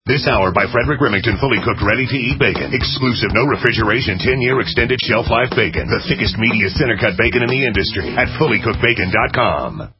This hour by Frederick Remington, fully cooked, ready-to-eat bacon. Exclusive, no refrigeration, 10-year extended shelf life bacon. The thickest, meatiest, center-cut bacon in the industry at fullycookedbacon.com.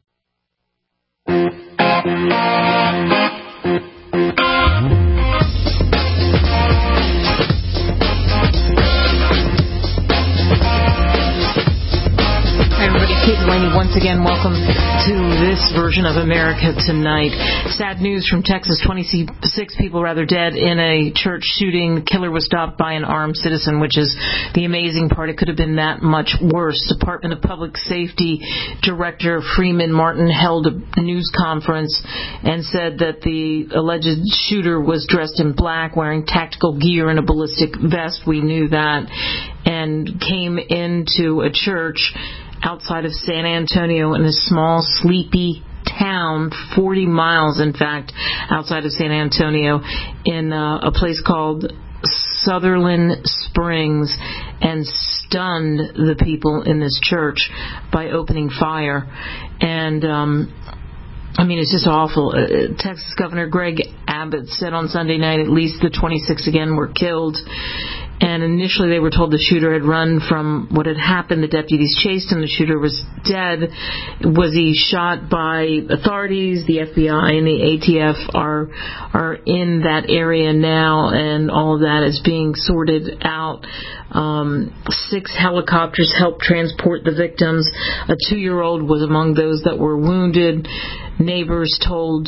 Kate Delaney, once again, welcome to this version of America Tonight. Sad news from Texas, 26 people dead in a church shooting. The killer was stopped by an armed citizen, which is the amazing part. It could have been that much worse. Department of Public Safety Director Freeman Martin held a news conference and said that the alleged shooter was dressed in black, wearing tactical gear and a ballistic vest. We knew that. And came into a church outside of San Antonio in a small, sleepy town, 40 miles, in fact, outside of San Antonio, in a place called Sutherland Springs, and stunned the people in this church by opening fire. And it's just awful. Texas Governor Greg Abbott said on Sunday night at least the 26 again were killed. And initially they were told the shooter had run from what had happened. The deputies chased him. The shooter was dead. Was he shot by authorities? The FBI and the ATF are in that area now, and all of that is being sorted out. 6 helicopters helped transport the victims. A 2-year-old was among those that were wounded. Neighbors told,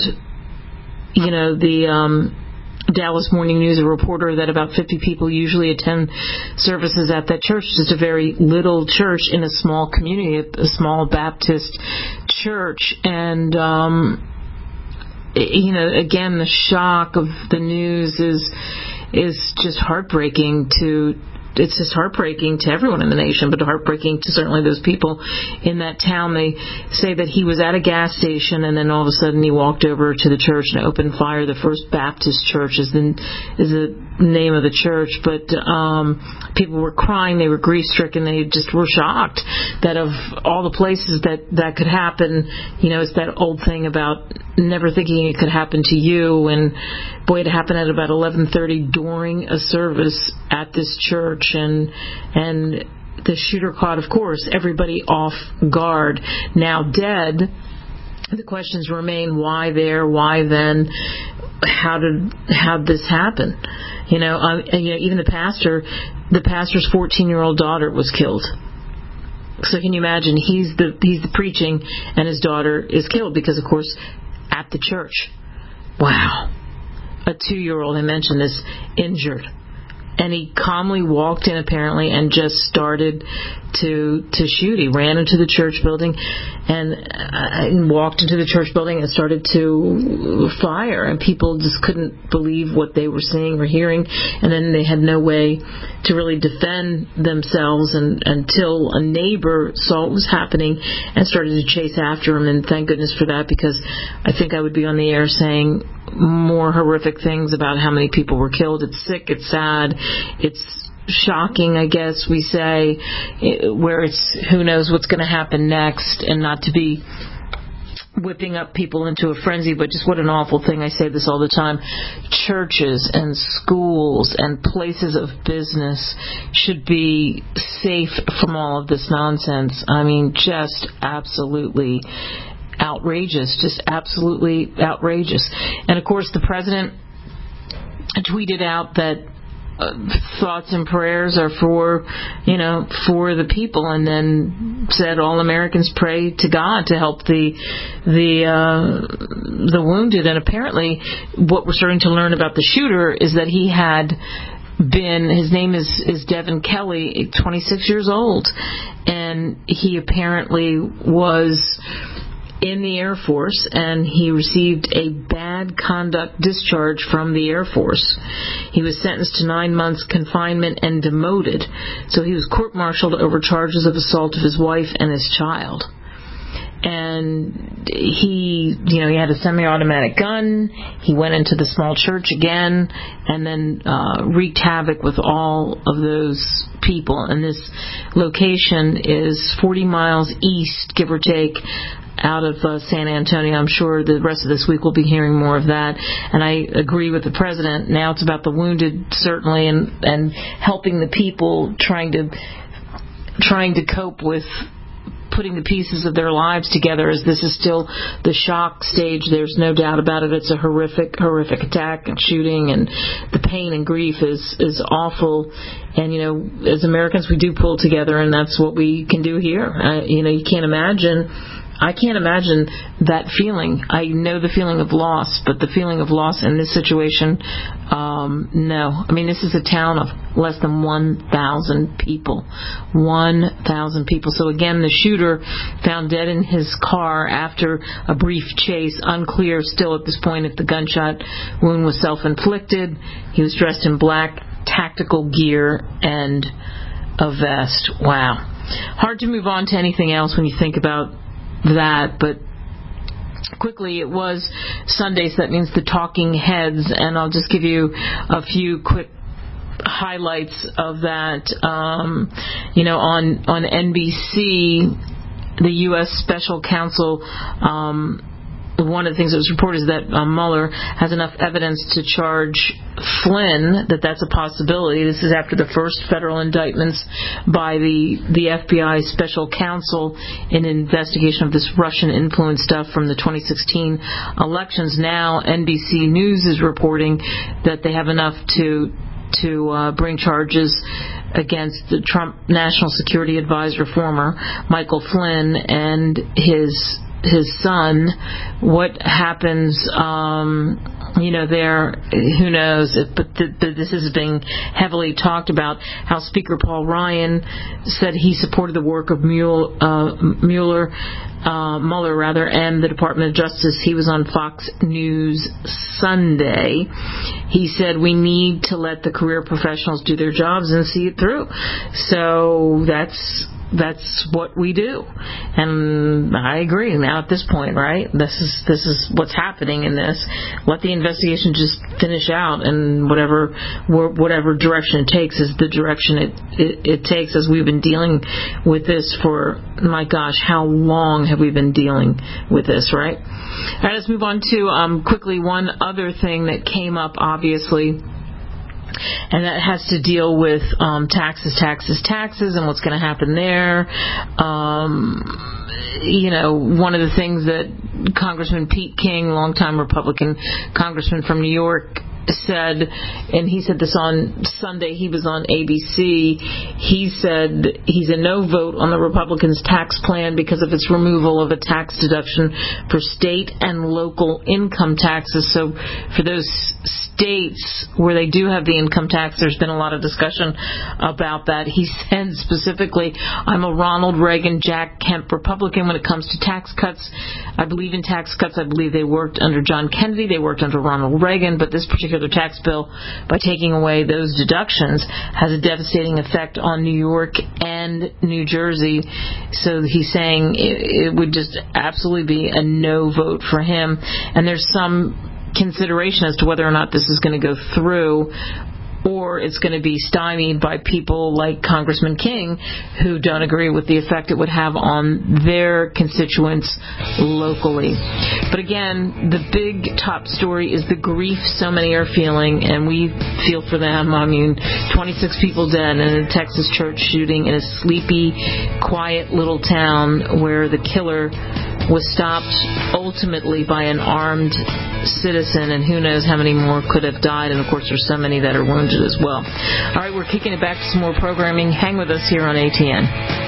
the Dallas Morning News, a reporter, that about 50 people usually attend services at that church. Just a very little church in a small community, a small Baptist church. And, again, the shock of the news is just heartbreaking it's just heartbreaking to everyone in the nation, but heartbreaking to certainly those people in that town. They say that he was at a gas station, and then all of a sudden he walked over to the church and opened fire. The First Baptist Church is the name of the church, but people were crying. They were grief-stricken. They just were shocked that of all the places that could happen, it's that old thing about never thinking it could happen to you. And boy, it happened at about 11:30 during a service at this church. And the shooter caught, of course, everybody off guard. Now dead, the questions remain: why there? Why then? How'd this happen? Even the pastor's 14-year-old daughter was killed. So can you imagine? He's the preaching, and his daughter is killed because, of course, at the church. Wow. A 2-year-old, I mentioned this, injured. And he calmly walked in, apparently, and just started to shoot. He ran into the church building and walked into the church building and started to fire. And people just couldn't believe what they were seeing or hearing. And then they had no way to really defend themselves until a neighbor saw what was happening and started to chase after him. And thank goodness for that, because I think I would be on the air saying more horrific things about how many people were killed. It's sick, it's sad, it's shocking, I guess we say, where it's who knows what's going to happen next, and not to be whipping up people into a frenzy, but just what an awful thing. I say this all the time. Churches and schools and places of business should be safe from all of this nonsense. Just absolutely outrageous, just absolutely outrageous. And of course the president tweeted out that thoughts and prayers are for the people, and then said all Americans pray to God to help the wounded. And apparently what we're starting to learn about the shooter is that he had been, his name is Devin Kelly, 26 years old, and he apparently was in the Air Force, and he received a bad conduct discharge from the Air Force. He was sentenced to 9 months confinement and demoted. So he was court-martialed over charges of assault of his wife and his child. And he had a semi-automatic gun. He went into the small church again, and then wreaked havoc with all of those people. And this location is 40 miles east, give or take, out of San Antonio. I'm sure the rest of this week we'll be hearing more of that. And I agree with the president. Now it's about the wounded, certainly, and helping the people trying to cope with putting the pieces of their lives together, as this is still the shock stage. There's no doubt about it. It's a horrific attack and shooting, and the pain and grief is awful. And, as Americans, we do pull together, and that's what we can do here. I can't imagine that feeling. I know the feeling of loss, but the feeling of loss in this situation, no. I mean, this is a town of less than 1,000 people. 1,000 people. So again, the shooter found dead in his car after a brief chase. Unclear still at this point if the gunshot wound was self-inflicted. He was dressed in black tactical gear and a vest. Wow. Hard to move on to anything else when you think about that, but quickly, it was Sunday, so that means the talking heads, and I'll just give you a few quick highlights of that. On NBC, the U.S. Special Counsel, one of the things that was reported is that Mueller has enough evidence to charge Flynn, that's a possibility. This is after the first federal indictments by the FBI Special Counsel in an investigation of this Russian influence stuff from the 2016 elections. Now NBC News is reporting that they have enough to bring charges against the Trump National Security Advisor, former Michael Flynn, and his son. What happens, there, who knows, but this is being heavily talked about, how Speaker Paul Ryan said he supported the work of Mueller, and the Department of Justice. He was on Fox News Sunday. He said we need to let the career professionals do their jobs and see it through. So that's what we do, and I agree. Now at this point, right? This is what's happening in this. Let the investigation just finish out, and whatever direction it takes is the direction it takes. As we've been dealing with this for, my gosh, how long have we been dealing with this, right? All right, let's move on to quickly one other thing that came up, obviously. And that has to deal with taxes, and what's going to happen there. One of the things that Congressman Pete King, longtime Republican congressman from New York, said, and he said this on Sunday, he was on ABC, he said he's a no vote on the Republicans' tax plan because of its removal of a tax deduction for state and local income taxes. So for those states where they do have the income tax, there's been a lot of discussion about that. He said specifically, I'm a Ronald Reagan, Jack Kemp Republican when it comes to tax cuts. I believe in tax cuts. I believe they worked under John Kennedy. They worked under Ronald Reagan. But this particular tax bill, by taking away those deductions, has a devastating effect on New York and New Jersey. So he's saying it would just absolutely be a no vote for him. And there's some consideration as to whether or not this is going to go through, or it's going to be stymied by people like Congressman King, who don't agree with the effect it would have on their constituents locally. But again, the big top story is the grief so many are feeling, and we feel for them. I mean, 26 people dead in a Texas church shooting in a sleepy, quiet little town where the killer was stopped ultimately by an armed citizen, and who knows how many more could have died, and of course there's so many that are wounded as well. All right, we're kicking it back to some more programming. Hang with us here on ATN.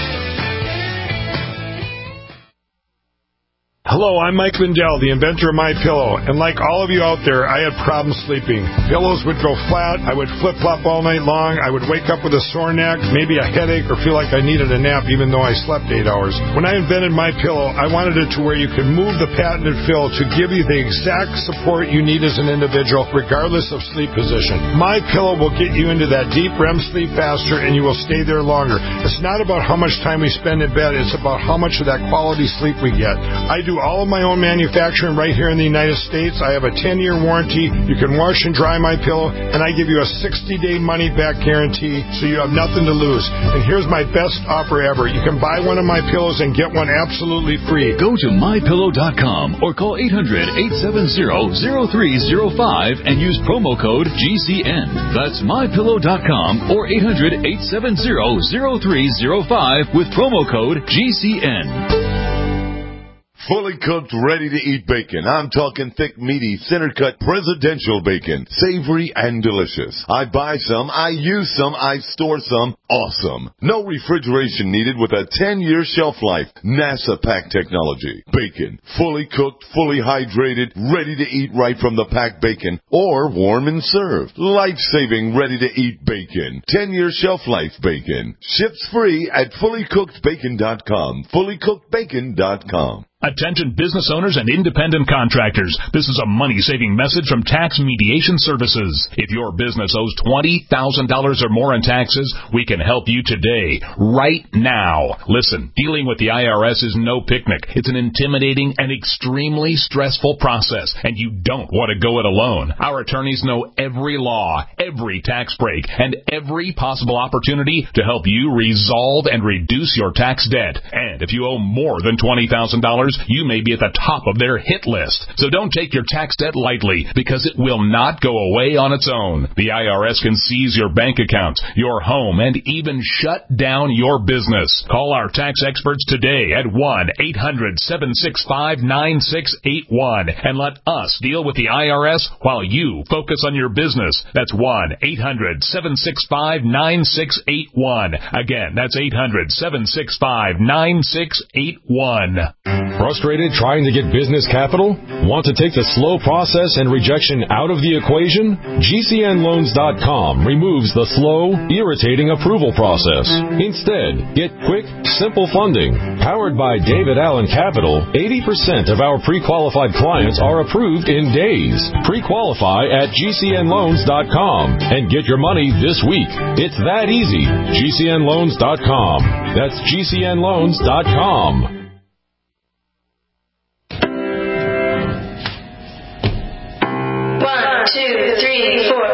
Hello, I'm Mike Lindell, the inventor of MyPillow, and like all of you out there, I had problems sleeping. Pillows would go flat, I would flip-flop all night long, I would wake up with a sore neck, maybe a headache, or feel like I needed a nap even though I slept 8 hours. When I invented MyPillow, I wanted it to where you could move the patented fill to give you the exact support you need as an individual, regardless of sleep position. MyPillow will get you into that deep REM sleep faster, and you will stay there longer. It's not about how much time we spend in bed, it's about how much of that quality sleep we get. I do all of my own manufacturing right here in the United States. I have a 10-year warranty. You can wash and dry my pillow, and I give you a 60-day money-back guarantee, so you have nothing to lose. And here's my best offer ever. You can buy one of my pillows and get one absolutely free. Go to mypillow.com or call 800-870-0305 and use promo code GCN. That's mypillow.com or 800-870-0305 with promo code GCN. Fully cooked, ready-to-eat bacon. I'm talking thick, meaty, center-cut presidential bacon. Savory and delicious. I buy some, I use some, I store some. Awesome. No refrigeration needed with a 10-year shelf life. NASA pack technology. Bacon. Fully cooked, fully hydrated, ready to eat right from the packed bacon. Or warm and served. Life-saving, ready-to-eat bacon. 10-year shelf life bacon. Ships free at fullycookedbacon.com. Fullycookedbacon.com. Attention business owners and independent contractors. This is a money-saving message from Tax Mediation Services. If your business owes $20,000 or more in taxes, we can help you today, right now. Listen, dealing with the IRS is no picnic. It's an intimidating and extremely stressful process, and you don't want to go it alone. Our attorneys know every law, every tax break, and every possible opportunity to help you resolve and reduce your tax debt. And if you owe more than $20,000, you may be at the top of their hit list. So don't take your tax debt lightly, because it will not go away on its own. The IRS can seize your bank accounts, your home, and even shut down your business. Call our tax experts today at 1-800-765-9681 and let us deal with the IRS while you focus on your business. That's 1-800-765-9681. Again, that's 800-765-9681. Frustrated trying to get business capital? Want to take the slow process and rejection out of the equation? GCNloans.com removes the slow, irritating approval process. Instead, get quick, simple funding. Powered by David Allen Capital, 80% of our pre-qualified clients are approved in days. Pre-qualify at GCNloans.com and get your money this week. It's that easy. GCNloans.com. That's GCNloans.com. 1, 2, 3, 4.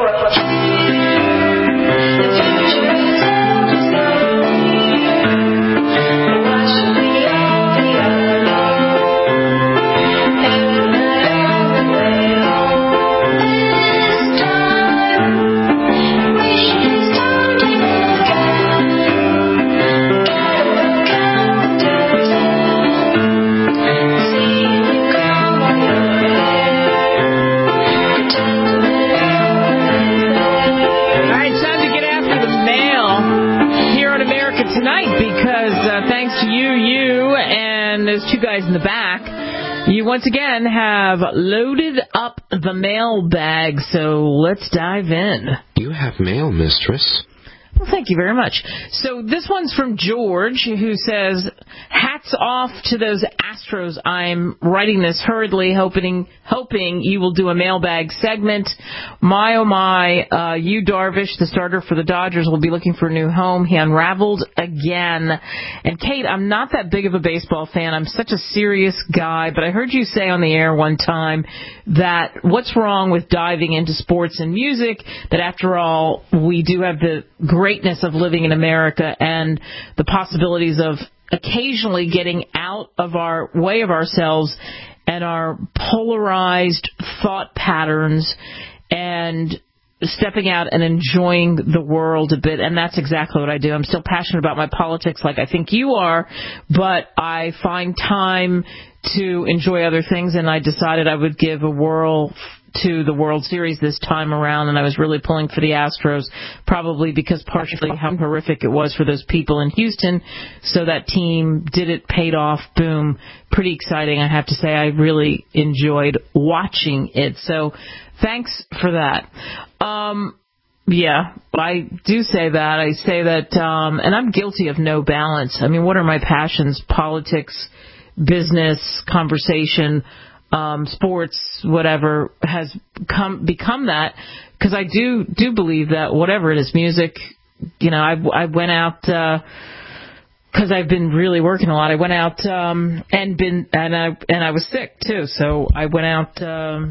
Two guys in the back, you once again have loaded up the mailbag, so let's dive in. You have mail, mistress. Well, thank you very much. So this one's from George, who says, hats off to those Astros. I'm writing this hurriedly, hoping you will do a mailbag segment. My, oh my, Yu Darvish, the starter for the Dodgers, will be looking for a new home. He unraveled again. And Kate, I'm not that big of a baseball fan. I'm such a serious guy, but I heard you say on the air one time that what's wrong with diving into sports and music, that after all, we do have the greatness of living in America and the possibilities of occasionally getting out of our way of ourselves and our polarized thought patterns and stepping out and enjoying the world a bit. And that's exactly what I do. I'm still passionate about my politics like I think you are, but I find time to enjoy other things, and I decided I would give a whirl to the World Series this time around, and I was really pulling for the Astros, probably because partially how horrific it was for those people in Houston. So that team did it, paid off, boom. Pretty exciting, I have to say. I really enjoyed watching it. So thanks for that. Yeah, I do say that. I say that, and I'm guilty of no balance. I mean, what are my passions? Politics, business, conversation, sports, whatever, has become that, because I do believe that whatever it is, music, you know, I went out because I've been really working a lot. I went out and I was sick too, so I went out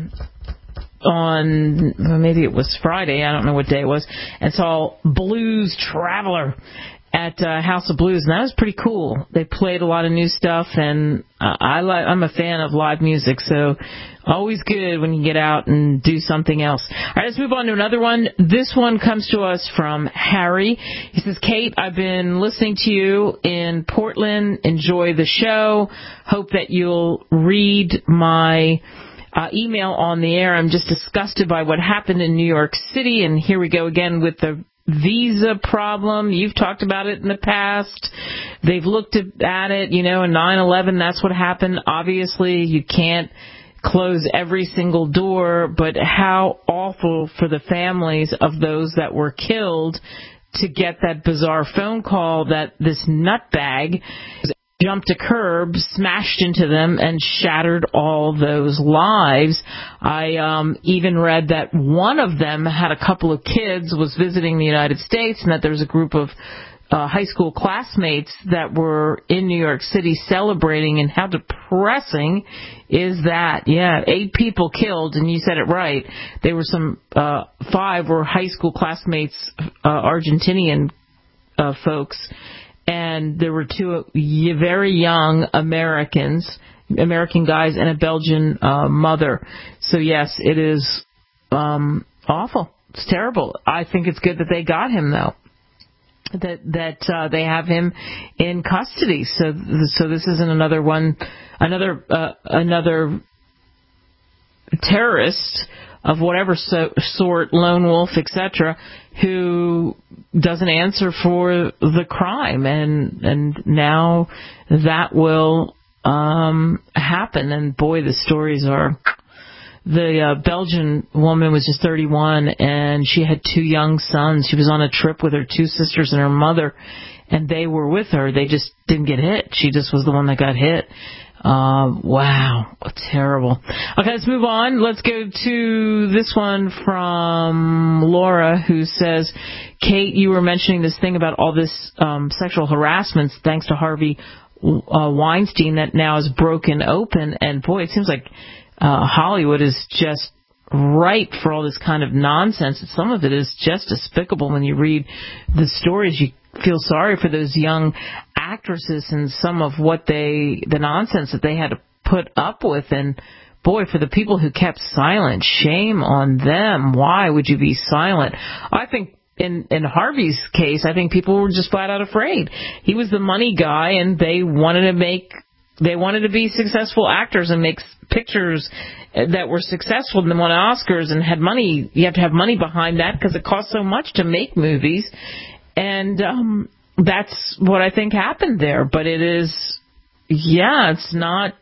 on maybe it was Friday, I don't know what day it was, and saw Blues Traveler at House of Blues, and that was pretty cool. They played a lot of new stuff, and I'm a fan of live music, so always good when you get out and do something else. All right, let's move on to another one. This one comes to us from Harry. He says, Kate, I've been listening to you in Portland. Enjoy the show. Hope that you'll read my email on the air. I'm just disgusted by what happened in New York City, and here we go again with the visa problem. You've talked about it in the past. They've looked at it, in 9/11, that's what happened. Obviously, you can't close every single door, but how awful for the families of those that were killed to get that bizarre phone call that this nutbag jumped a curb, smashed into them, and shattered all those lives. I even read that one of them had a couple of kids, was visiting the United States, and that there was a group of high school classmates that were in New York City celebrating, and how depressing is that? Yeah, 8 people killed, and you said it right. There were 5 were high school classmates, Argentinian folks, and there were 2 very young American guys, and a Belgian mother. So yes, it is awful. It's terrible. I think it's good that they got him, though. That they have him in custody. So this isn't another terrorist of whatever sort, lone wolf, etc., who doesn't answer for the crime, and now that will happen. And boy, the stories are. The Belgian woman was just 31, and she had 2 young sons. She was on a trip with her 2 sisters and her mother, and they were with her. They just didn't get hit. She just was the one that got hit. Wow, terrible. Okay, let's move on. Let's go to this one from Laura, who says, Kate, you were mentioning this thing about all this sexual harassment thanks to Harvey Weinstein that now is broken open, and boy, it seems like Hollywood is just ripe for all this kind of nonsense. And some of it is just despicable. When you read the stories, you feel sorry for those young actresses and some of the nonsense that they had to put up with. And boy, for the people who kept silent, shame on them. Why would you be silent? I think in Harvey's case, I think people were just flat out afraid. He was the money guy, and they wanted to be successful actors and make pictures that were successful and won Oscars and had money. You have to have money behind that because it costs so much to make movies. And that's what I think happened there. But it is, it's not,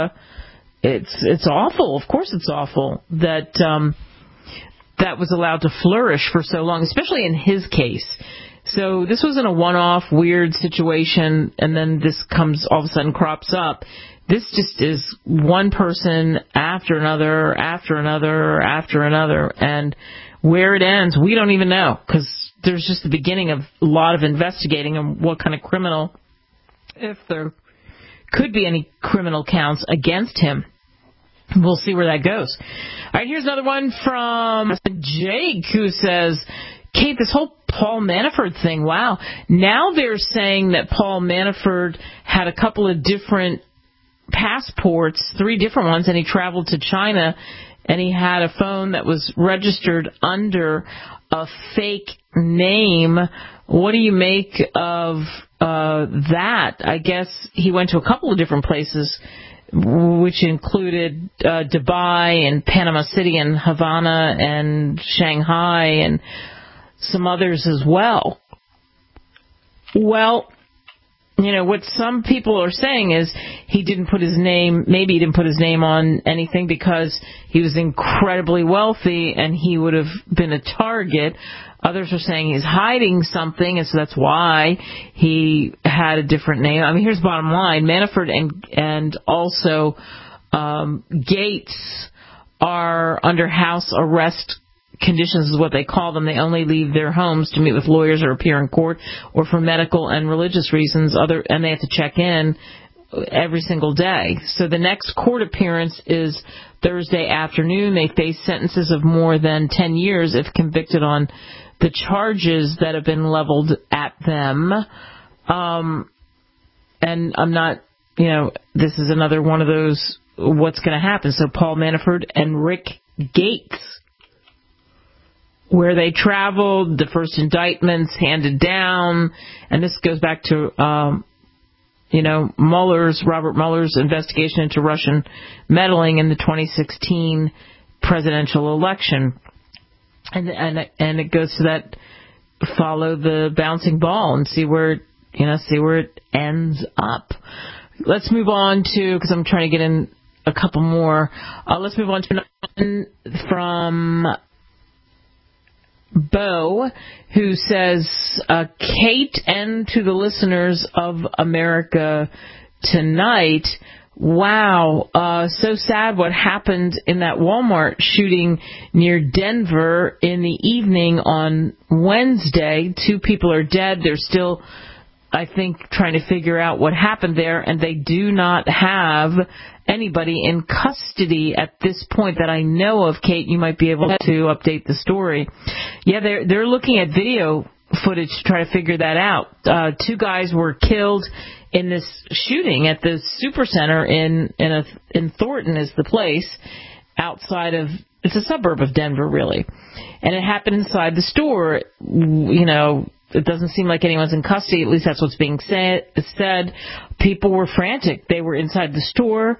it's awful. Of course it's awful that that was allowed to flourish for so long, especially in his case. So this wasn't a one-off weird situation, and then this comes all of a sudden crops up. This just is one person after another, after another, after another, and where it ends, we don't even know, because there's just the beginning of a lot of investigating on what kind of criminal, if there could be any criminal counts against him. We'll see where that goes. All right, here's another one from Jake, who says, Kate, this whole Paul Manafort thing, wow. Now they're saying that Paul Manafort had a couple of different passports, 3 different ones, and he traveled to China, and he had a phone that was registered under a fake name. What do you make of that? I guess he went to a couple of different places, which included Dubai and Panama City and Havana and Shanghai and some others as well. Well, what some people are saying is maybe he didn't put his name on anything because he was incredibly wealthy and he would have been a target. Others are saying he's hiding something, and so that's why he had a different name. I mean, here's the bottom line. Manafort and also Gates are under house arrest conditions is what they call them. They only leave their homes to meet with lawyers or appear in court or for medical and religious reasons, and they have to check in every single day. So the next court appearance is Thursday afternoon. They face sentences of more than 10 years if convicted on the charges that have been leveled at them. And I'm not, this is another one of those, what's going to happen. So Paul Manafort and Rick Gates, where they traveled, the first indictments handed down, and this goes back to, Robert Mueller's investigation into Russian meddling in the 2016 presidential election. And it goes to that, follow the bouncing ball and see where it ends up. Let's move on to, because I'm trying to get in a couple more. Let's move on to another from Bo, who says, Kate, and to the listeners of America Tonight, wow, so sad what happened in that Walmart shooting near Denver in the evening on Wednesday. 2 people are dead. They're still, I think, trying to figure out what happened there, and they do not have anybody in custody at this point that I know of. Kate, you might be able to update the story. Yeah, they're looking at video footage to try to figure that out. 2 guys were killed in this shooting at the Supercenter in Thornton is the place, outside of, it's a suburb of Denver, really. And it happened inside the store. It doesn't seem like anyone's in custody. At least that's what's being said. People were frantic. They were inside the store.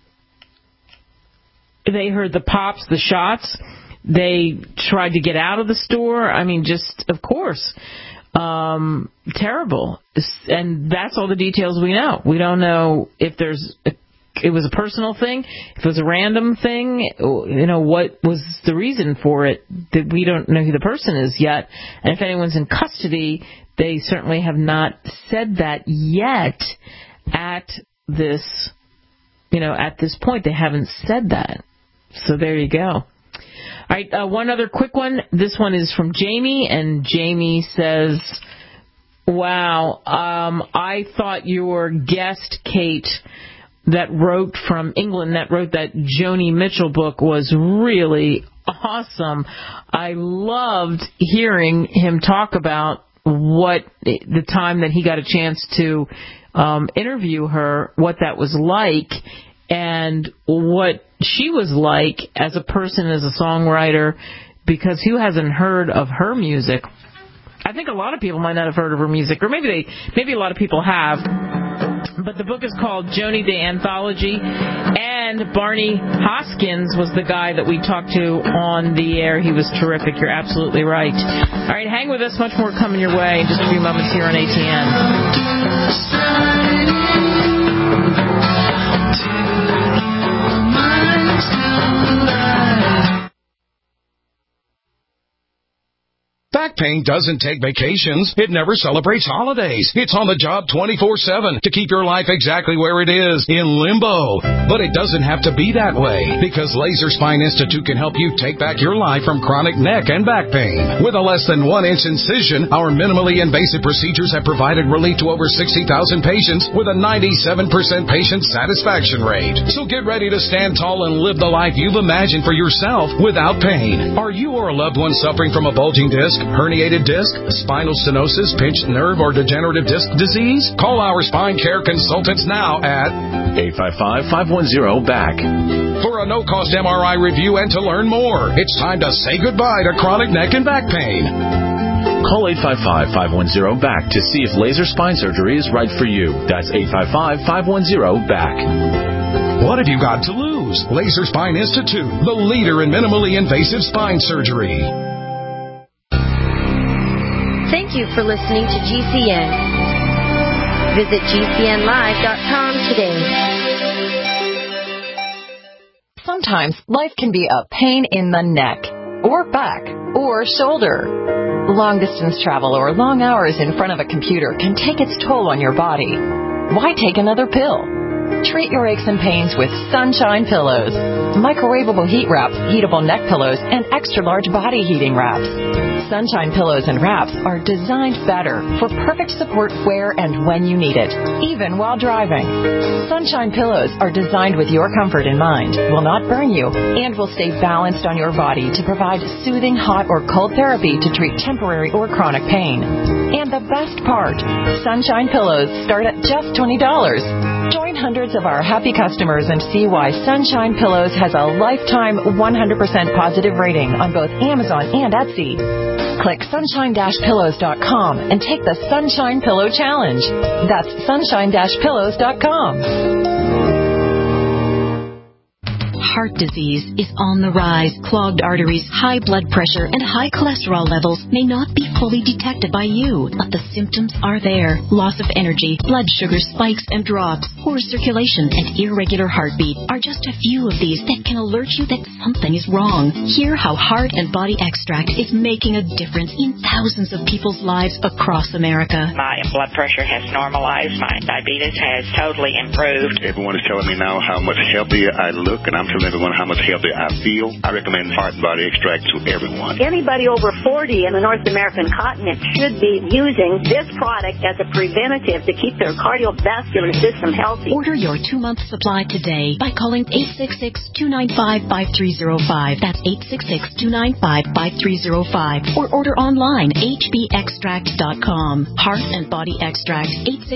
They heard the pops, the shots. They tried to get out of the store. I mean, just, of course, terrible. And that's all the details we know. We don't know if it was a personal thing, if it was a random thing, what was the reason for it. That we don't know who the person is yet. And if anyone's in custody, they certainly have not said that yet at this, at this point. They haven't said that. So there you go. All right, one other quick one. This one is from Jamie, and Jamie says, wow, I thought your guest, Kate, that wrote from England, that wrote that Joni Mitchell book, was really awesome. I loved hearing him talk about the time that he got a chance to interview her, what that was like, and what she was like as a person, as a songwriter, because who hasn't heard of her music? I think a lot of people might not have heard of her music, or maybe a lot of people have. But the book is called Joni the Anthology, and Barney Hoskins was the guy that we talked to on the air. He was terrific. You're absolutely right. All right, hang with us. Much more coming your way in just a few moments here on ATN. Back pain doesn't take vacations. It never celebrates holidays. It's on the job 24/7 to keep your life exactly where it is, in limbo. But it doesn't have to be that way, because Laser Spine Institute can help you take back your life from chronic neck and back pain. With a less than 1-inch incision, our minimally invasive procedures have provided relief to over 60,000 patients with a 97% patient satisfaction rate. So get ready to stand tall and live the life you've imagined for yourself without pain. Are you or a loved one suffering from a bulging disc, herniated disc, spinal stenosis, pinched nerve, or degenerative disc disease? Call our spine care consultants now at 855-510-BACK. For a no-cost MRI review and to learn more. It's time to say goodbye to chronic neck and back pain. Call 855-510-BACK to see if laser spine surgery is right for you. That's 855-510-BACK. What have you got to lose? Laser Spine Institute, the leader in minimally invasive spine surgery. Thank you for listening to GCN. Visit GCNlive.com today. Sometimes life can be a pain in the neck, or back, or shoulder. Long-distance travel or long hours in front of a computer can take its toll on your body. Why take another pill? Treat your aches and pains with Sunshine Pillows. Microwavable heat wraps, heatable neck pillows, and extra-large body heating wraps. Sunshine Pillows and wraps are designed better for perfect support where and when you need it, even while driving. Sunshine Pillows are designed with your comfort in mind, will not burn you, and will stay balanced on your body to provide soothing hot or cold therapy to treat temporary or chronic pain. And the best part, Sunshine Pillows start at just $20. Join hundreds of our happy customers and see why Sunshine Pillows has a lifetime 100% positive rating on both Amazon and Etsy. Click sunshine-pillows.com and take the Sunshine Pillow Challenge. That's sunshine-pillows.com. Heart disease is on the rise. Clogged arteries, high blood pressure, and high cholesterol levels may not be fully detected by you, but the symptoms are there. Loss of energy, blood sugar spikes and drops, poor circulation, and irregular heartbeat are just a few of these that can alert you that something is wrong. Hear how Heart and Body Extract is making a difference in thousands of people's lives across America. My blood pressure has normalized. My diabetes has totally improved. Everyone is telling me now how much healthier I look, and I'm telling everyone how much healthier I feel. I recommend Heart and Body Extract to everyone. Anybody over 40 in the North American continent should be using this product as a preventative to keep their cardiovascular system healthy. Order your 2-month supply today by calling 866-295-5305. That's 866-295-5305. Or order online, hbextract.com. Heart and Body Extract,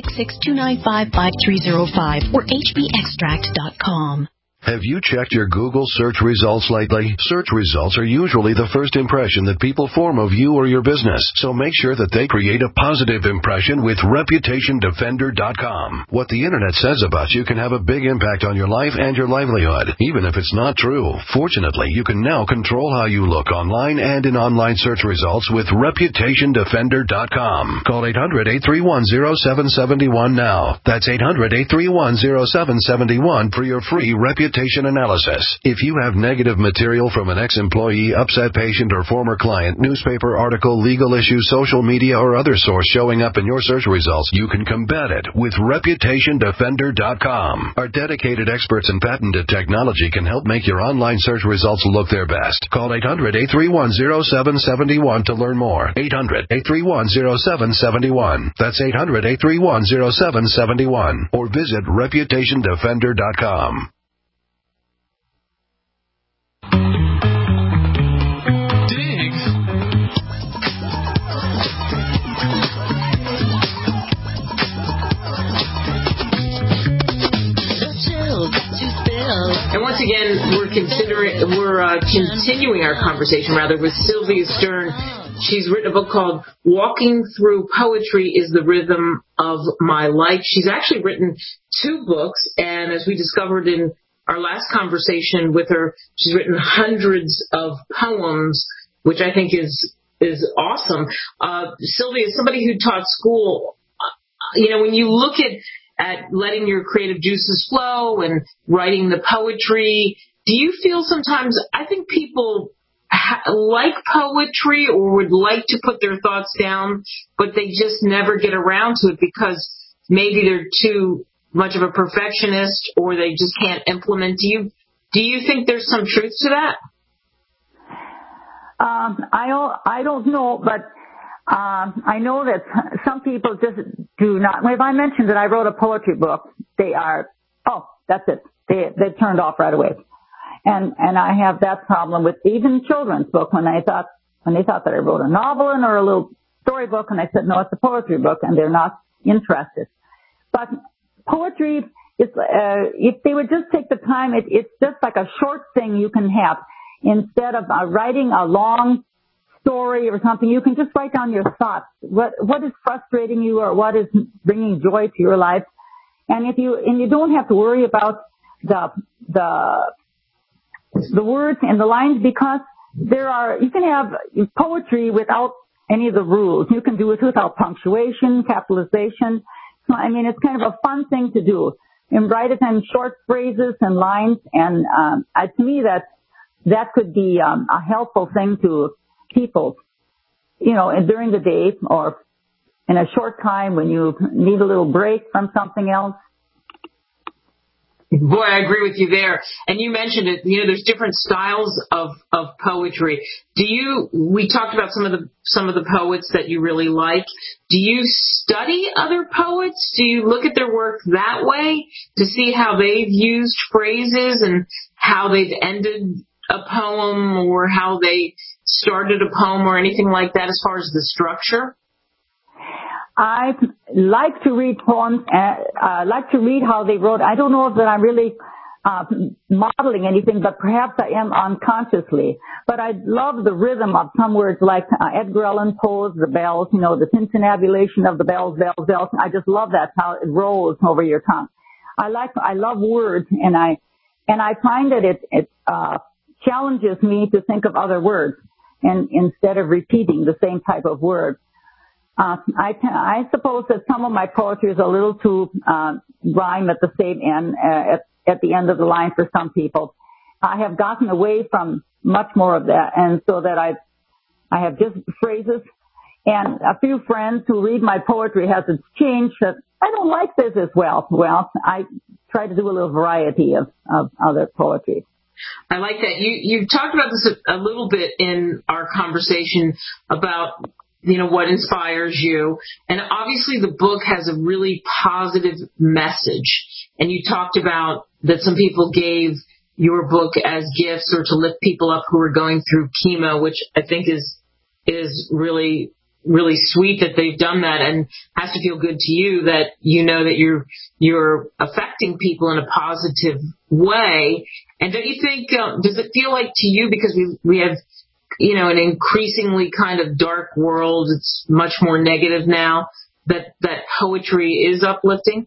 866-295-5305 or hbextract.com. Have you checked your Google search results lately? Search results are usually the first impression that people form of you or your business, so make sure that they create a positive impression with ReputationDefender.com. What the Internet says about you can have a big impact on your life and your livelihood, even if it's not true. Fortunately, you can now control how you look online and in online search results with ReputationDefender.com. Call 800-831-0771 now. That's 800-831-0771 for your free reputation analysis. If you have negative material from an ex-employee, upset patient, or former client, newspaper article, legal issue, social media, or other source showing up in your search results, you can combat it with ReputationDefender.com. Our dedicated experts in patented technology can help make your online search results look their best. Call 800-831-0771 to learn more. 800-831-0771. That's 800-831-0771. Or visit ReputationDefender.com. And once again, we're continuing our conversation with Sylvia Stern. She's written a book called Walking Through Poetry is the Rhythm of My Life. She's actually written 2 books, and as we discovered in our last conversation with her, she's written hundreds of poems, which I think is awesome. Sylvia, somebody who taught school, when you look at letting your creative juices flow and writing the poetry, do you feel sometimes, I think people like poetry or would like to put their thoughts down, but they just never get around to it because maybe they're too much of a perfectionist or they just can't implement. Do you think there's some truth to that? I don't know, but I know that some people just do not. If I mentioned that I wrote a poetry book, they are, that's it. They turned off right away. And I have that problem with even children's book when they thought that I wrote a novel or a little storybook, and I said, no, it's a poetry book, and they're not interested. But poetry is, if they would just take the time, it's just like a short thing you can have. Instead of writing a long story or something, you can just write down your thoughts. What is frustrating you or what is bringing joy to your life? And you don't have to worry about the words and the lines, because you can have poetry without any of the rules. You can do it without punctuation, capitalization. So, it's kind of a fun thing to do. And write it in short phrases and lines. And to me, that could be a helpful thing to people, during the day or in a short time when you need a little break from something else. Boy, I agree with you there. And you mentioned it, there's different styles of poetry. We talked about some of the poets that you really like. Do you study other poets? Do you look at their work that way to see how they've used phrases and how they've ended a poem or how they started a poem or anything like that as far as the structure? I like to read poems. I like to read how they wrote. I don't know if that I'm really modeling anything, but perhaps I am unconsciously. But I love the rhythm of some words like Edgar Allan Poe's The Bells, the tintinnabulation of the bells, bells, bells. I just love that, how it rolls over your tongue. I love words, and I find that it challenges me to think of other words and instead of repeating the same type of word. I suppose that some of my poetry is a little too rhyme at the same end, at the end of the line for some people. I have gotten away from much more of that, and so that I have just phrases. And a few friends who read my poetry has it changed that I don't like this as well. Well, I try to do a little variety of other poetry. I like that. You talked about this a little bit in our conversation about what inspires you. And obviously the book has a really positive message. And you talked about that some people gave your book as gifts or to lift people up who are going through chemo, which I think is really, really sweet that they've done that, and has to feel good to you that that you're affecting people in a positive way. And don't you think, does it feel like to you, because we have an increasingly kind of dark world, it's much more negative now, that poetry is uplifting?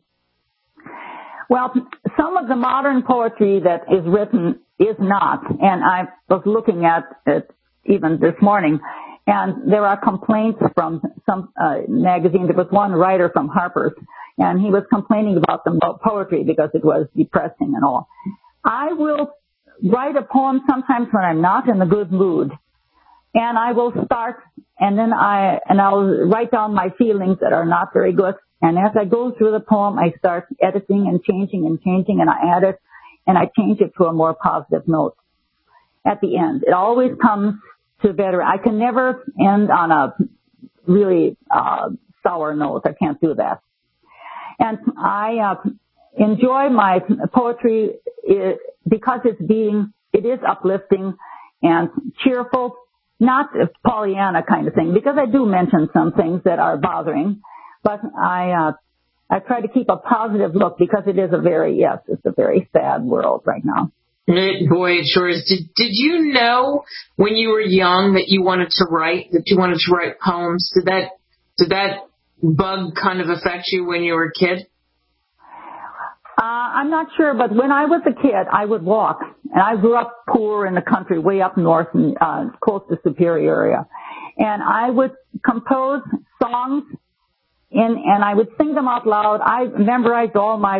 Well, some of the modern poetry that is written is not. And I was looking at it even this morning, and there are complaints from some magazines. There was one writer from Harper's, and he was complaining about the poetry because it was depressing and all. I will write a poem sometimes when I'm not in a good mood. And I will start, and then I'll write down my feelings that are not very good. And as I go through the poem, I start editing and changing, and I add it, and I change it to a more positive note at the end. It always comes to better. I can never end on a really sour note. I can't do that. And I enjoy my poetry because it is uplifting and cheerful. Not a Pollyanna kind of thing, because I do mention some things that are bothering, but I try to keep a positive look because it is it's a very sad world right now. Boy, it sure is. Did you know when you were young that you wanted to write poems? Did that bug kind of affect you when you were a kid? I'm not sure, but when I was a kid, I would walk. And I grew up poor in the country, way up north, and close to Superior area. And I would compose songs, and I would sing them out loud. I memorized all my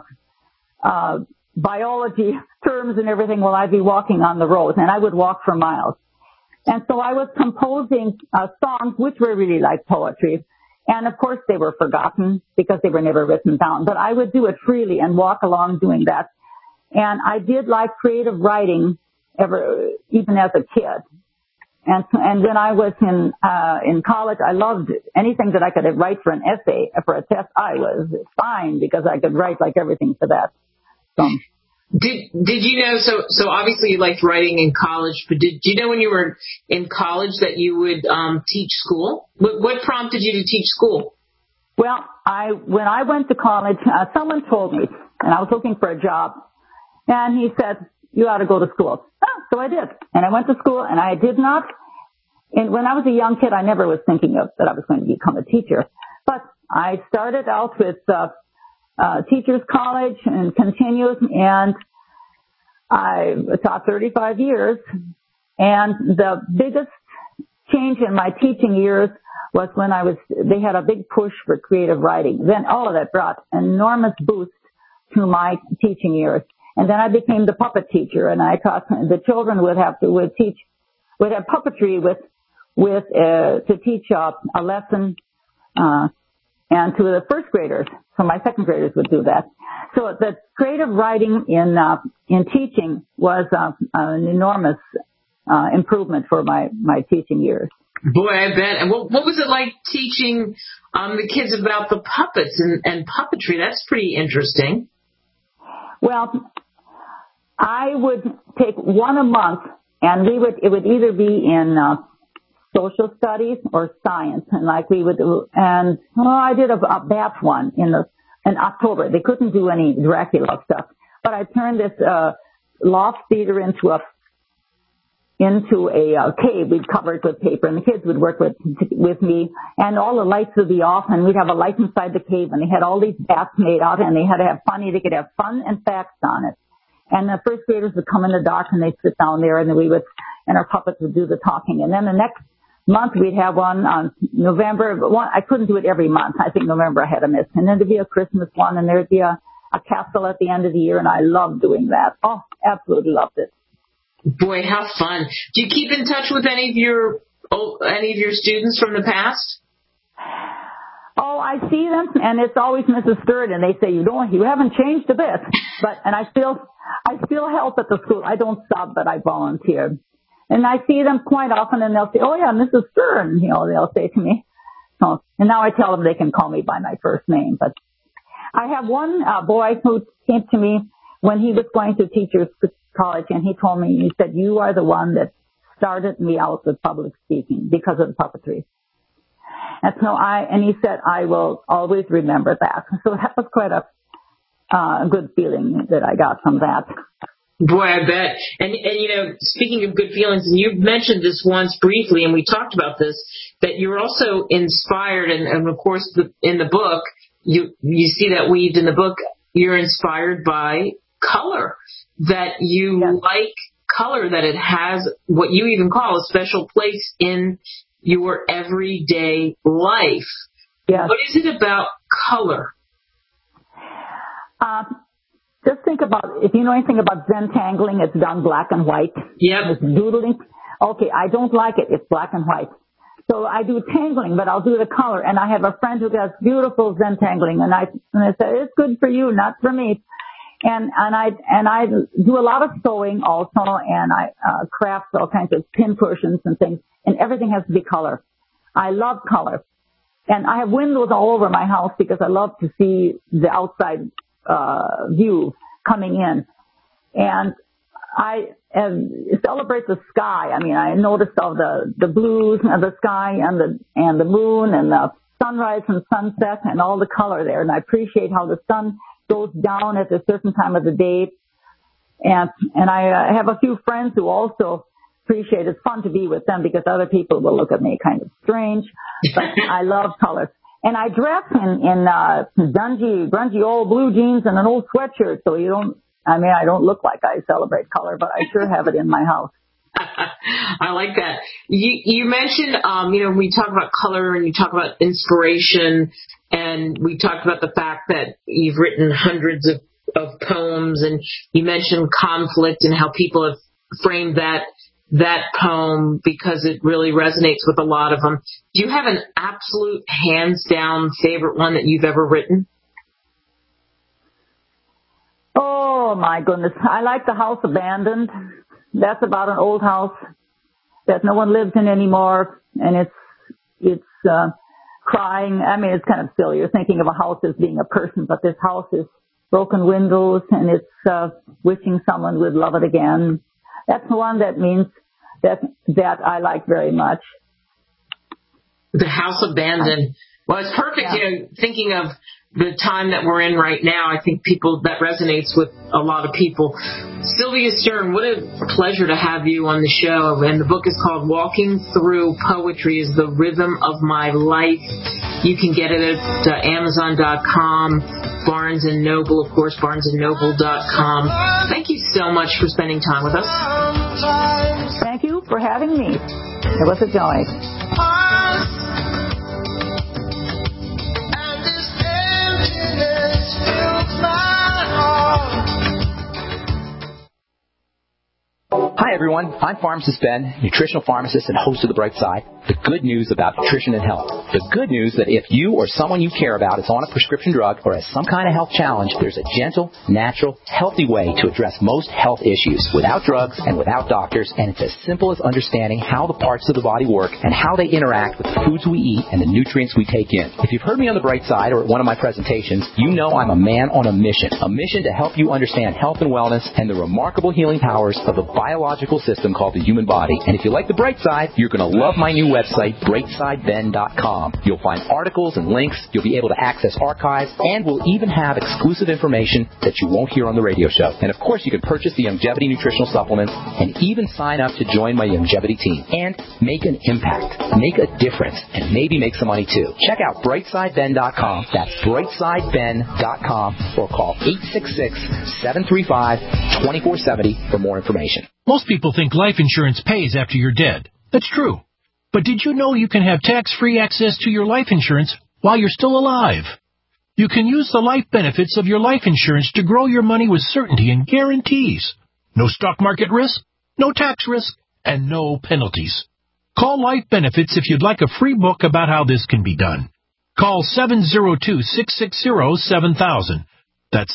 biology terms and everything while I'd be walking on the road, and I would walk for miles. And so I was composing songs which were really like poetry. And of course they were forgotten because they were never written down. But I would do it freely and walk along doing that. And I did like creative writing even as a kid. And when I was in college, I loved anything that I could write for an essay, for a test. I was fine because I could write like everything for that. So. Did you know, so obviously you liked writing in college, but did you know when you were in college that you would teach school? What prompted you to teach school? Well, when I went to college, someone told me, and I was looking for a job, and he said, you ought to go to school. So I did. And I went to school, and I did not, and when I was a young kid, I never was thinking of that I was going to become a teacher. But I started out with teachers college and continued, and I taught 35 years. And the biggest change in my teaching years was when they had a big push for creative writing. Then all of that brought enormous boost to my teaching years. And then I became the puppet teacher, and I taught the children would have puppetry to teach a lesson, and to the first graders. So my second graders would do that. So the creative writing in teaching was an enormous improvement for my teaching years. Boy, I bet. And what was it like teaching the kids about the puppets and puppetry? That's pretty interesting. Well, I would take one a month, and it would either be in social studies or science, and I did a batch one in October. They couldn't do any Dracula stuff, but I turned this loft theater into a cave. We'd cover it with paper, and the kids would work with me, and all the lights would be off, and we'd have a light inside the cave, and they had all these bats made out, and they had to have they could have fun and facts on it. And the first graders would come in the dark, and they'd sit down there, and and our puppets would do the talking. And then the next month we'd have one on November. I couldn't do it every month. I think November I had a miss. And then there'd be a Christmas one, and there'd be a castle at the end of the year, and I loved doing that. Oh, absolutely loved it. Boy, how fun. Do you keep in touch with any of your students from the past? Oh, I see them, and it's always Mrs. Stern, and they say, you haven't changed a bit. And I still help at the school. I don't sub, but I volunteer. And I see them quite often, and they'll say, oh yeah, Mrs. Stern, they'll say to me. So, and now I tell them they can call me by my first name. But I have one boy who came to me when he was going to teachers college, and he told me, he said, you are the one that started me out with public speaking because of the puppetry. And he said, I will always remember that. So that was quite a good feeling that I got from that. Boy, I bet. And speaking of good feelings, and you mentioned this once briefly, and we talked about this, that you're also inspired, and of course in the book, you see that weaved in the book, you're inspired by color, that you like color, that it has what you even call a special place in your everyday life. Yes. What is it about color? Just think about, if you know anything about Zentangling, it's done black and white. Yep. It's doodling. Okay, I don't like it. It's black and white. So I do tangling, but I'll do the color. And I have a friend who does beautiful Zentangling, and I said, it's good for you, not for me. And I do a lot of sewing also, and I craft all kinds of pin cushions and things, and everything has to be color. I love color. And I have windows all over my house because I love to see the outside view coming in. And I celebrate the sky. I mean, I notice all the blues of the sky and the moon and the sunrise and sunset and all the color there. And I appreciate how the sun goes down at a certain time of the day. And I have a few friends who also appreciate it. It's fun to be with them because other people will look at me kind of strange. But I love colors. And I dress in grungy old blue jeans and an old sweatshirt, so I don't look like I celebrate color, but I sure have it in my house. I like that. You mentioned, we talk about color and you talk about inspiration, and we talked about the fact that you've written hundreds of poems, and you mentioned conflict and how people have framed that poem because it really resonates with a lot of them. Do you have an absolute hands-down favorite one that you've ever written? Oh, my goodness. I like The House Abandoned. That's about an old house that no one lives in anymore, and it's crying. I mean, it's kind of silly. You're thinking of a house as being a person, but this house is broken windows, and it's wishing someone would love it again. That's the one that means that I like very much. The House Abandoned. Well, it's perfect. Yeah. Thinking of the time that we're in right now, I think that resonates with a lot of people. Sylvia Stern, what a pleasure to have you on the show. And the book is called Walking Through Poetry is the Rhythm of My Life. You can get it at Amazon.com, Barnes & Noble, of course, BarnesandNoble.com. Thank you so much for spending time with us. Thank you for having me. It was a joy. Hi, everyone. I'm Pharmacist Ben, nutritional pharmacist and host of The Bright Side. The good news about nutrition and health. The good news that if you or someone you care about is on a prescription drug or has some kind of health challenge, there's a gentle, natural, healthy way to address most health issues without drugs and without doctors, and it's as simple as understanding how the parts of the body work and how they interact with the foods we eat and the nutrients we take in. If you've heard me on The Bright Side or at one of my presentations, you know I'm a man on a mission to help you understand health and wellness and the remarkable healing powers of the biological system called the human body. And if you like The Bright Side, you're going to love my new website, brightsideben.com. You'll find articles and links, you'll be able to access archives, and we'll even have exclusive information that you won't hear on the radio show. And of course, you can purchase the Youngevity nutritional supplements and even sign up to join my Youngevity team and make an impact, make a difference, and maybe make some money too. Check out brightsideben.com. That's brightsideben.com, or call 866-735-2470 for more information. Most people think life insurance pays after you're dead. That's true. But did you know you can have tax-free access to your life insurance while you're still alive? You can use the life benefits of your life insurance to grow your money with certainty and guarantees. No stock market risk, no tax risk, and no penalties. Call Life Benefits if you'd like a free book about how this can be done. Call 702-660-7000. That's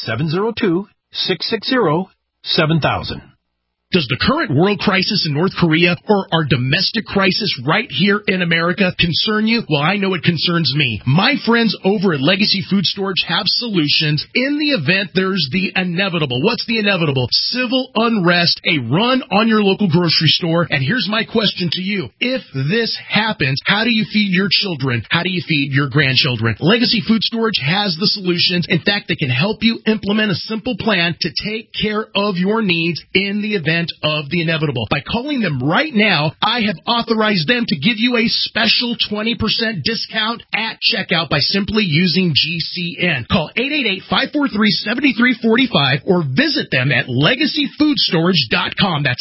702-660-7000. Does the current world crisis in North Korea or our domestic crisis right here in America concern you? Well, I know it concerns me. My friends over at Legacy Food Storage have solutions in the event there's the inevitable. What's the inevitable? Civil unrest, a run on your local grocery store. And here's my question to you. If this happens, how do you feed your children? How do you feed your grandchildren? Legacy Food Storage has the solutions. In fact, they can help you implement a simple plan to take care of your needs in the event of the inevitable. By calling them right now, I have authorized them to give you a special 20% discount at checkout by simply using GCN. Call 888-543-7345 or visit them at legacyfoodstorage.com. That's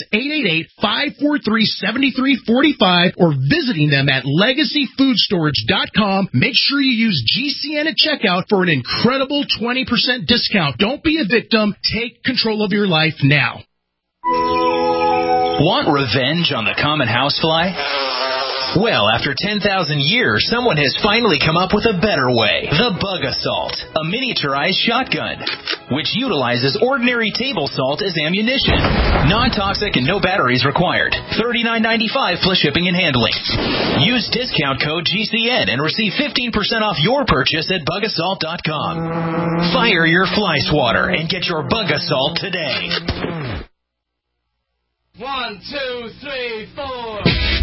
888-543-7345 or visiting them at legacyfoodstorage.com. Make sure you use GCN at checkout for an incredible 20% discount. Don't be a victim. Take control of your life now. Want revenge on the common housefly? Well, after 10,000 years, someone has finally come up with a better way. The Bug Assault, a miniaturized shotgun, which utilizes ordinary table salt as ammunition. Non-toxic and no batteries required. $39.95 plus shipping and handling. Use discount code GCN and receive 15% off your purchase at bugassault.com. Fire your fly swatter and get your Bug Assault today. 1, 2, 3, 4.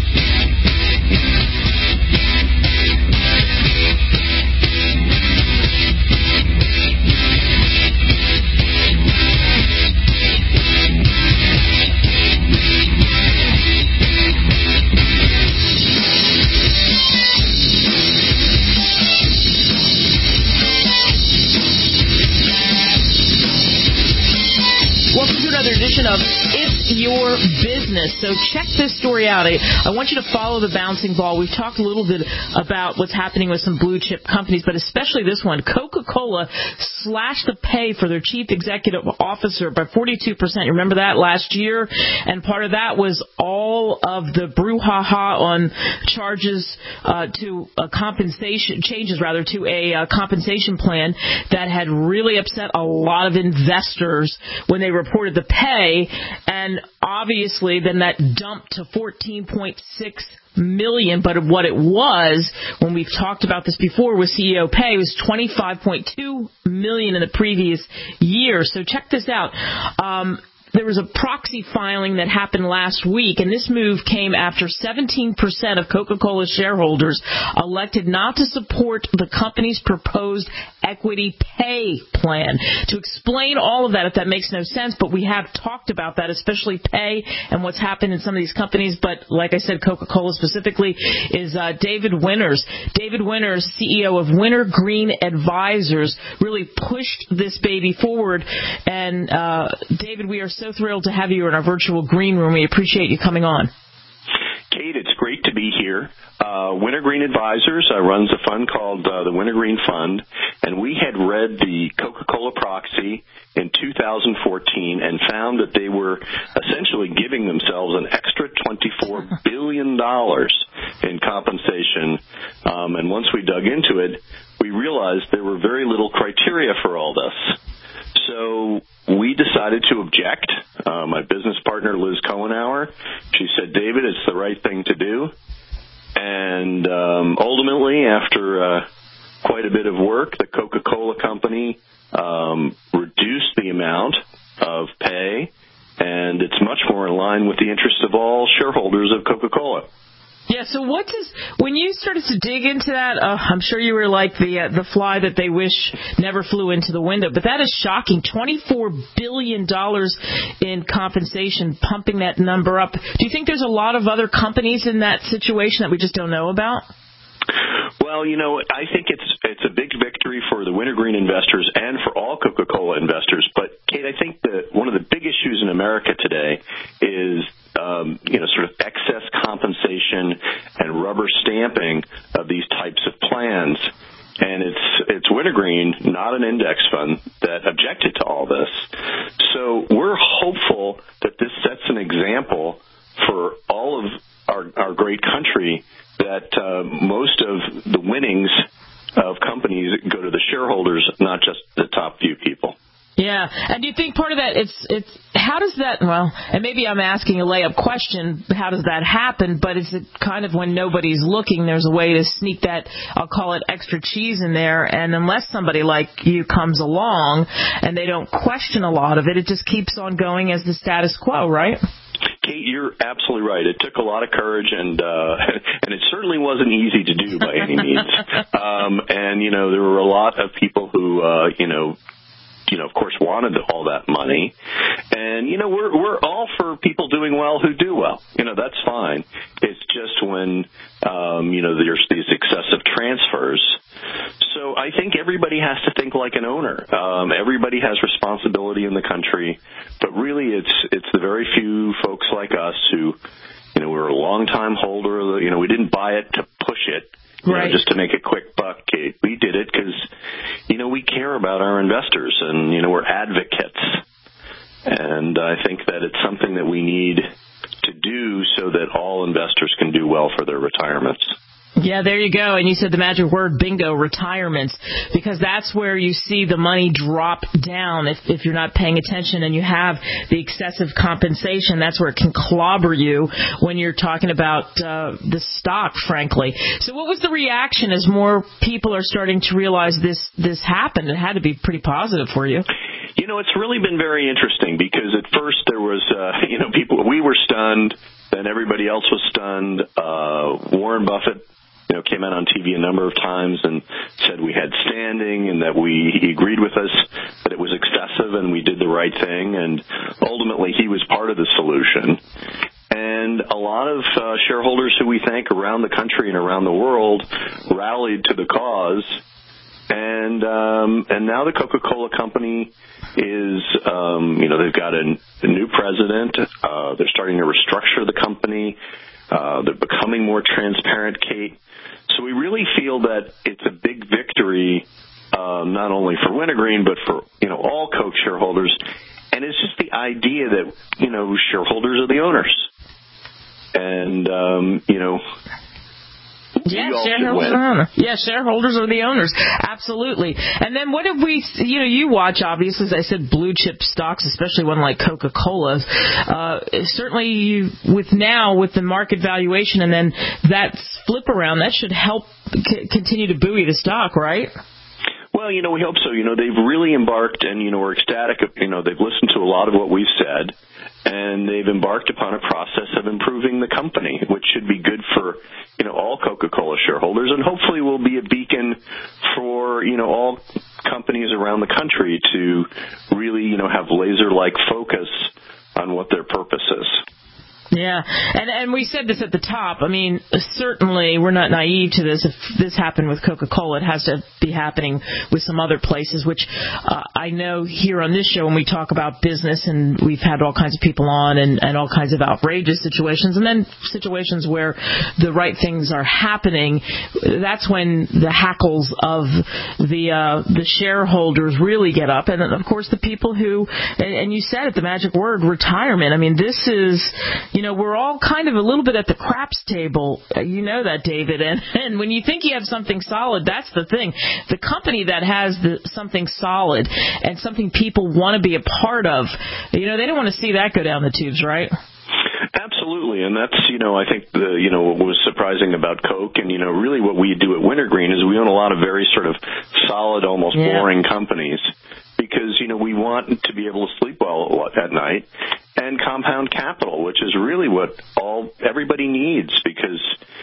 Welcome to another edition of It's Your Business. So check this story out. I want you to follow the bouncing ball. We've talked a little bit about what's happening with some blue chip companies, but especially this one. Coca-Cola slashed the pay for their chief executive officer by 42%. You remember that last year? And part of that was all of the brouhaha on charges to a compensation, changes rather, to a compensation plan that had really upset a lot of investors when they reported the pay, and obviously then that dumped to $14.6 million, but what it was, when we've talked about this before with CEO pay, was $25.2 million in the previous year. So check this out. There was a proxy filing that happened last week, and this move came after 17% of Coca-Cola shareholders elected not to support the company's proposed equity pay plan. To explain all of that, if that makes no sense, but we have talked about that, especially pay and what's happened in some of these companies, but like I said, Coca-Cola specifically, is David Winters. David Winters, CEO of Winter Green Advisors, really pushed this baby forward, and David, we are so thrilled to have you in our virtual green room. We appreciate you coming on. Kate, it's great to be here. Wintergreen Advisors runs a fund called the Wintergreen Fund, and we had read the Coca-Cola proxy in 2014 and found that they were essentially giving themselves an extra $24 billion in compensation. And once we dug into it, we realized there were very little criteria for all this. So we decided to object. My business partner, Liz Cohenauer, she said, David, it's the right thing to do. And ultimately, after quite a bit of work, the Coca-Cola Company reduced the amount of pay, and it's much more in line with the interests of all shareholders of Coca-Cola. Yeah, so when you started to dig into that, I'm sure you were like the fly that they wish never flew into the window, but that is shocking. $24 billion in compensation, pumping that number up. Do you think there's a lot of other companies in that situation that we just don't know about? Well, I think it's a big victory for the Wintergreen investors and for all Coca-Cola investors. But, Kate, I think that one of the big issues in America today is sort of excess compensation and rubber stamping of these types of plans. And it's Wintergreen, not an index fund, that objected to all this. So we're hopeful that this sets an example for all of our great country that most of the winnings of companies go to the shareholders, not just the top few people. Yeah, and do you think part of that, it's how does that, well, and maybe I'm asking a layup question, how does that happen, but is it kind of when nobody's looking, there's a way to sneak that, I'll call it extra cheese in there, and unless somebody like you comes along and they don't question a lot of it, it just keeps on going as the status quo, right? Kate, you're absolutely right. It took a lot of courage, and it certainly wasn't easy to do by any means. There were a lot of people who, of course, wanted all that money. And, we're all for people doing well who do well. That's fine. It's just when, there's these excessive transfers. So I think everybody has to think like an owner. Everybody has responsibility in the country, but really it's the very few folks like us who, we're a long-time holder. We didn't buy it to push it. Right. Just to make a quick buck, Kate. We did it because, we care about our investors and, we're advocates. And I think that it's something that we need to do so that all investors can do well for their retirements. Yeah, there you go. And you said the magic word, bingo, retirements, because that's where you see the money drop down if you're not paying attention and you have the excessive compensation. That's where it can clobber you when you're talking about the stock, frankly. So what was the reaction as more people are starting to realize this happened? It had to be pretty positive for you. It's really been very interesting because at first there was, people, we were stunned, then everybody else was stunned. Warren Buffett, came out on TV a number of times and said we had standing and that he agreed with us that it was excessive and we did the right thing. And ultimately he was part of the solution. And a lot of shareholders who we thank around the country and around the world rallied to the cause. And now the Coca-Cola Company is, they've got a new president. They're starting to restructure the company. They're becoming more transparent, Kate. So we really feel that it's a big victory, not only for Wintergreen, but for, all Coke shareholders. And it's just the idea that, shareholders are the owners. And, shareholders are the owners. Absolutely. And then what have we, you watch, obviously, as I said, blue chip stocks, especially one like Coca-Cola. Certainly with the market valuation and then that flip around, that should help continue to buoy the stock, right? Well, we hope so. They've really embarked and, we're ecstatic. They've listened to a lot of what we've said. And they've embarked upon a process of improving the company, which should be good for, all Coca-Cola shareholders, and hopefully will be a beacon for, all companies around the country to really, have laser-like focus on what their purpose is. Yeah, and we said this at the top. I mean, certainly we're not naive to this. If this happened with Coca-Cola, it has to be happening with some other places, which I know here on this show when we talk about business, and we've had all kinds of people on and all kinds of outrageous situations, and then situations where the right things are happening, that's when the hackles of the shareholders really get up. And, of course, the people who, and you said it, the magic word, retirement. I mean, this is... we're all kind of a little bit at the craps table. You know that, David. And when you think you have something solid, that's the thing. The company that has something solid and something people want to be a part of, they don't want to see that go down the tubes, right? Absolutely, and that's, I think what was surprising about Coke and, really what we do at Wintergreen is we own a lot of very sort of solid, almost boring companies. Because, we want to be able to sleep well at night, and compound capital, which is really what everybody needs, because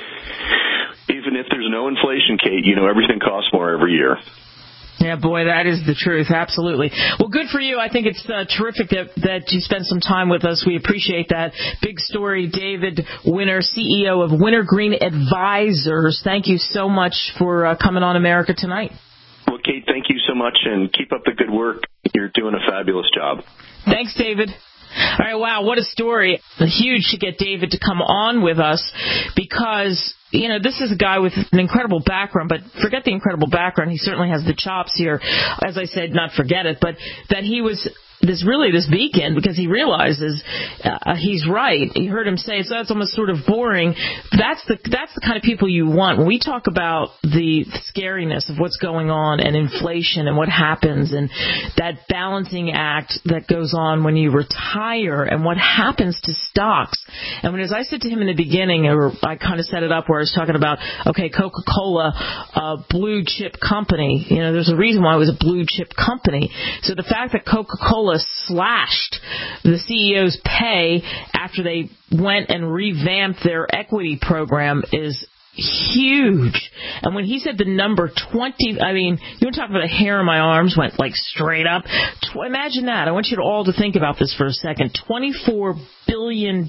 even if there's no inflation, Kate, everything costs more every year. Yeah, boy, that is the truth. Absolutely. Well, good for you. I think it's terrific that you spent some time with us. We appreciate that. Big story. David Winter, CEO of Wintergreen Advisors. Thank you so much for coming on America Tonight. Well, Kate, thank you so much, and keep up the good work. You're doing a fabulous job. Thanks, David. All right, wow, what a story. Huge to get David to come on with us because, this is a guy with an incredible background, but forget the incredible background. He certainly has the chops here. As I said, not forget it, but that he was this beacon because he realizes he's right. You heard him say, so that's almost sort of boring. That's the kind of people you want. When we talk about the scariness of what's going on and inflation and what happens and that balancing act that goes on when you retire and what happens to stocks. And as I said to him in the beginning, or I kind of set it up where I was talking about, okay, Coca-Cola, a blue chip company, there's a reason why it was a blue chip company. So the fact that Coca-Cola slashed the CEO's pay after they went and revamped their equity program is huge. And when he said the number 20, I mean, you want to talk about the hair on my arms went like straight up. Imagine that. I want you all to think about this for a second. $24 billion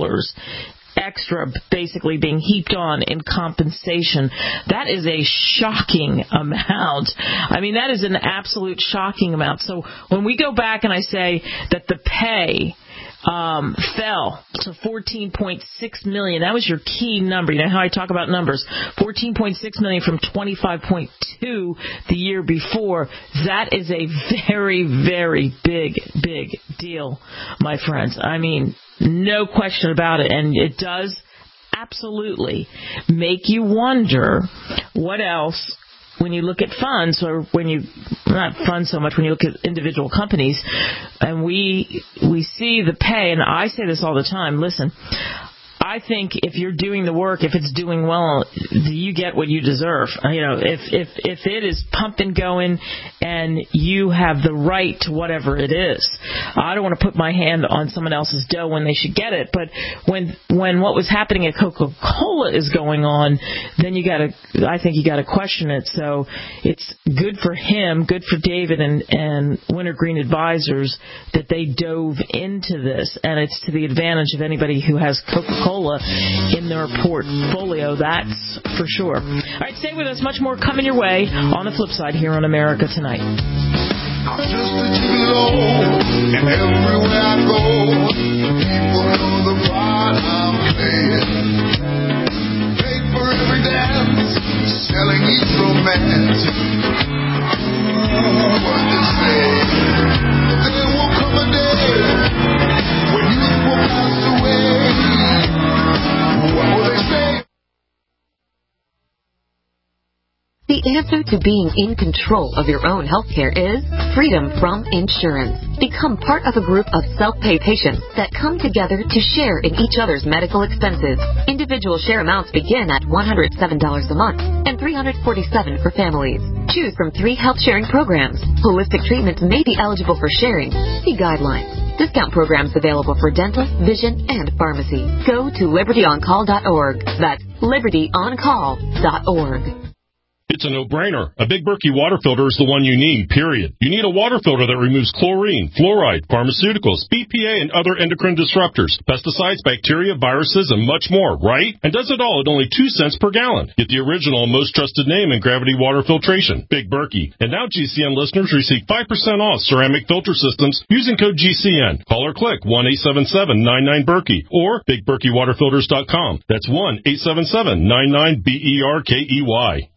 extra basically being heaped on in compensation. That is a shocking amount. I mean, that is an absolute shocking amount. So when we go back and I say that the pay fell to $14.6 million. That was your key number. You know how I talk about numbers. $14.6 million from $25.2 the year before. That is a very, very big, big deal, my friends. I mean, no question about it. And it does absolutely make you wonder what else when you look at funds, or when you, not funds so much, when you look at individual companies, and we see the pay, and I say this all the time, listen, I think if you're doing the work, if it's doing well, you get what you deserve. If it is pumping going and you have the right to whatever it is. I don't want to put my hand on someone else's dough when they should get it, but when what was happening at Coca-Cola is going on, then I think you gotta question it. So it's good for him, good for David and Wintergreen Advisors that they dove into this, and it's to the advantage of anybody who has Coca-Cola in their portfolio, that's for sure. All right, stay with us. Much more coming your way on the flip side here on America Tonight. I'm just a gigolo, and everywhere I go, people know the part I'm playing. Pay for every dance, selling each romance. What to say? There will come a day when youth will pass away. What will they say? The answer to being in control of your own healthcare is freedom from insurance. Become part of a group of self-pay patients that come together to share in each other's medical expenses. Individual share amounts begin at $107 a month and $347 for families. Choose from 3 health-sharing programs. Holistic treatments may be eligible for sharing. See guidelines. Discount programs available for dental, vision, and pharmacy. Go to libertyoncall.org. That's libertyoncall.org. It's a no-brainer. A Big Berkey water filter is the one you need, period. You need a water filter that removes chlorine, fluoride, pharmaceuticals, BPA, and other endocrine disruptors, pesticides, bacteria, viruses, and much more, right? And does it all at only 2 cents per gallon. Get the original and most trusted name in gravity water filtration, Big Berkey. And now GCN listeners receive 5% off ceramic filter systems using code GCN. Call or click 1-877-99-BERKEY or BigBerkeyWaterFilters.com. That's 1-877-99-BERKEY.